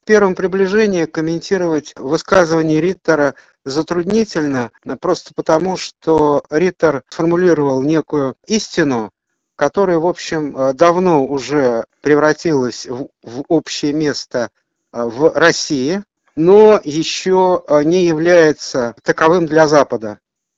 первом приближении комментировать высказывание Риттера затруднительно, просто потому, что Риттер сформулировал некую истину, которая, в общем, давно уже превратилась в общее место в России, но еще не является таковым для Запада.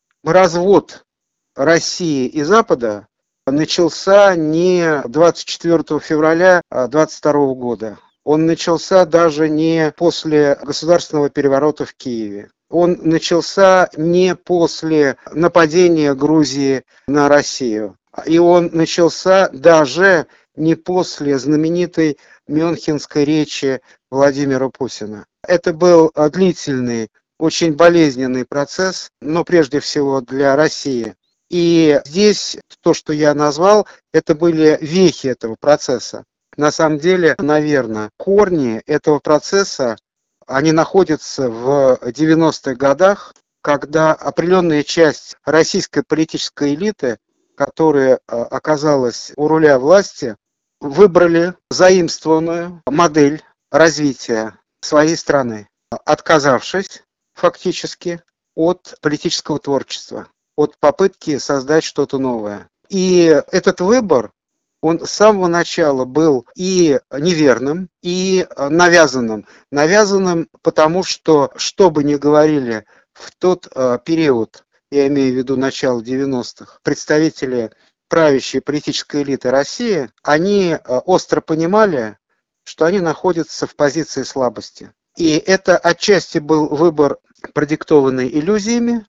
Развод России и Запада начался не 24 февраля 22 года. Он начался даже не после государственного переворота в Киеве. Он начался не после нападения Грузии на Россию. И он начался даже не после знаменитой мюнхенской речи Владимира Путина. Это был длительный, очень болезненный процесс, но прежде всего для России. И здесь то, что я назвал, это были вехи этого процесса. На самом деле, наверное, корни этого процесса, они находятся в 90-х годах, когда определенная часть российской политической элиты, которая оказалась у руля власти, выбрали заимствованную модель развития своей страны, отказавшись фактически от политического творчества, от попытки создать что-то новое. И этот выбор, он с самого начала был и неверным, и навязанным. Навязанным, потому что бы ни говорили в тот период, я имею в виду начало 90-х, представители правящей политической элиты России, они остро понимали, что они находятся в позиции слабости. И это отчасти был выбор, продиктованный иллюзиями,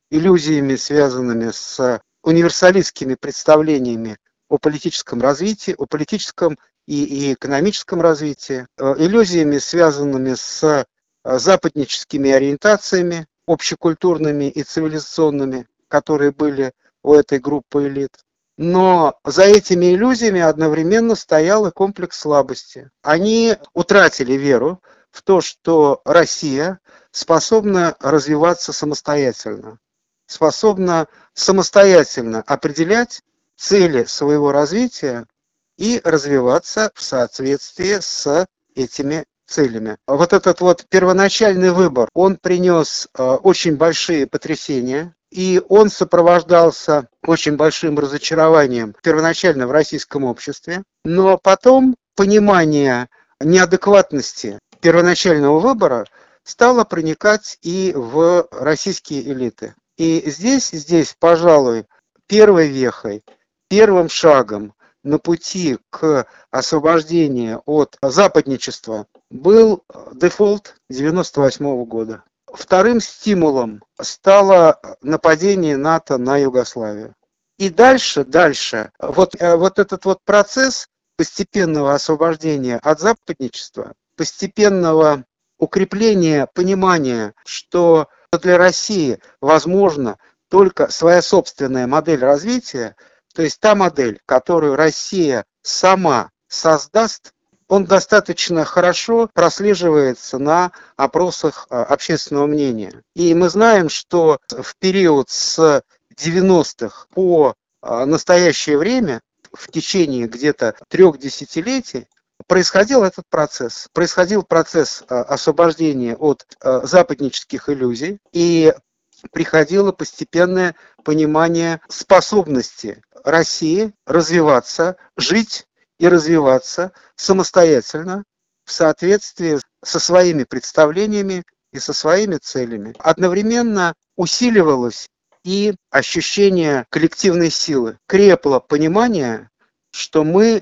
связанными с универсалистскими представлениями о политическом развитии, о политическом и экономическом развитии, иллюзиями, связанными с западническими ориентациями, общекультурными и цивилизационными, которые были у этой группы элит. Но за этими иллюзиями одновременно стоял и комплекс слабости. Они утратили веру в то, что Россия способна развиваться самостоятельно, способна самостоятельно определять цели своего развития и развиваться в соответствии с этими целями. Вот этот вот первоначальный выбор, он принес очень большие потрясения, и он сопровождался очень большим разочарованием первоначально в российском обществе, но потом понимание неадекватности первоначального выбора стало проникать и в российские элиты. И здесь, пожалуй, первой вехой, первым шагом на пути к освобождению от западничества был дефолт 1998 года. Вторым стимулом стало нападение НАТО на Югославию. И дальше, вот этот вот процесс постепенного освобождения от западничества, постепенного укрепления понимания, что для России возможна только своя собственная модель развития, то есть та модель, которую Россия сама создаст, он достаточно хорошо прослеживается на опросах общественного мнения. И мы знаем, что в период с 90-х по настоящее время, в течение где-то 3 десятилетий, происходил этот процесс. Происходил процесс освобождения от западнических иллюзий, и приходило постепенное понимание способности России развиваться, жить и развиваться самостоятельно в соответствии со своими представлениями и со своими целями. Одновременно усиливалось и ощущение коллективной силы. Крепло понимание, что мы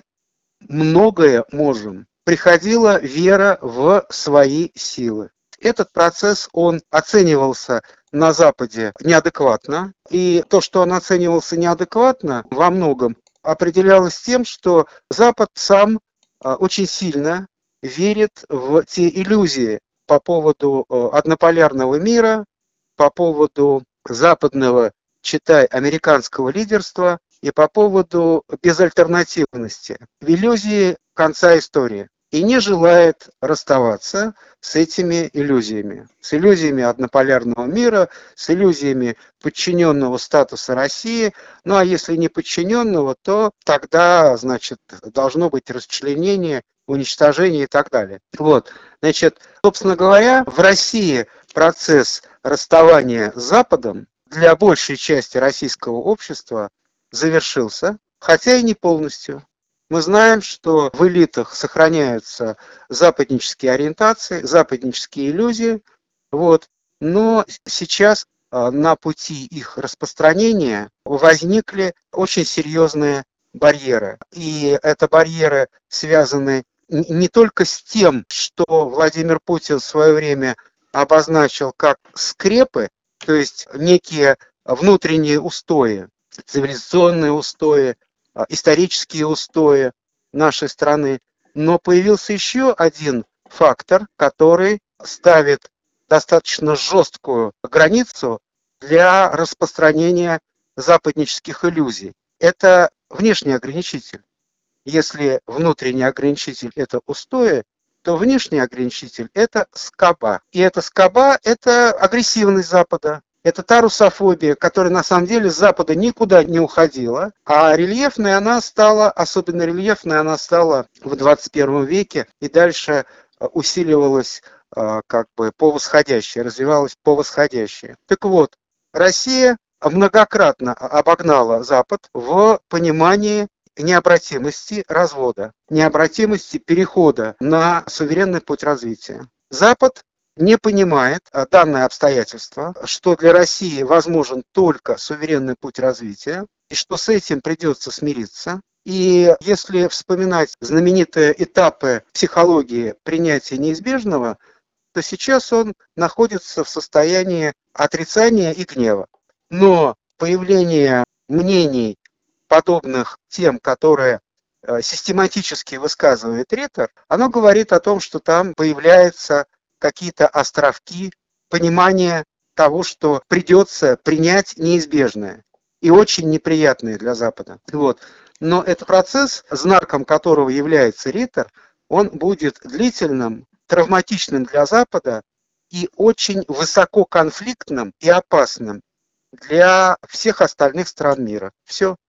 многое можем. Приходила вера в свои силы. Этот процесс, он оценивался на Западе неадекватно, и то, что он оценивался неадекватно, во многом определялось тем, что Запад сам очень сильно верит в те иллюзии по поводу однополярного мира, по поводу западного, читай, американского лидерства и по поводу безальтернативности, в иллюзии конца истории. И не желает расставаться с этими иллюзиями. С иллюзиями однополярного мира, с иллюзиями подчиненного статуса России. Ну а если не подчиненного, то тогда, значит, должно быть расчленение уничтожения и так далее. Вот. Значит, собственно говоря, в России процесс расставания с Западом для большей части российского общества завершился, хотя и не полностью. Мы знаем, что в элитах сохраняются западнические ориентации, западнические иллюзии, вот, но сейчас на пути их распространения возникли очень серьезные барьеры. И это барьеры связаны не только с тем, что Владимир Путин в свое время обозначил как скрепы, то есть некие внутренние устои, цивилизационные устои, исторические устои нашей страны, но появился еще один фактор, который ставит достаточно жесткую границу для распространения западнических иллюзий. Это внешний ограничитель. Если внутренний ограничитель – это устои, то внешний ограничитель – это скоба. И эта скоба – это агрессивность Запада. Это та русофобия, которая на самом деле с Запада никуда не уходила, а рельефной она стала, особенно рельефной она стала в 21 веке и дальше усиливалась как бы по восходящей, развивалась по восходящей. Так вот, Россия многократно обогнала Запад в понимании необратимости развода, необратимости перехода на суверенный путь развития. Запад не понимает данное обстоятельство, что для России возможен только суверенный путь развития, и что с этим придется смириться. И если вспоминать знаменитые этапы психологии принятия неизбежного, то сейчас он находится в состоянии отрицания и гнева. Но появление мнений, подобных тем, которые систематически высказывает Риттер, оно говорит о том, что там появляются какие-то островки понимания того, что придется принять неизбежное и очень неприятное для Запада. Вот. Но этот процесс, знаком которого является Риттер, он будет длительным, травматичным для Запада и очень высококонфликтным и опасным для всех остальных стран мира. Все.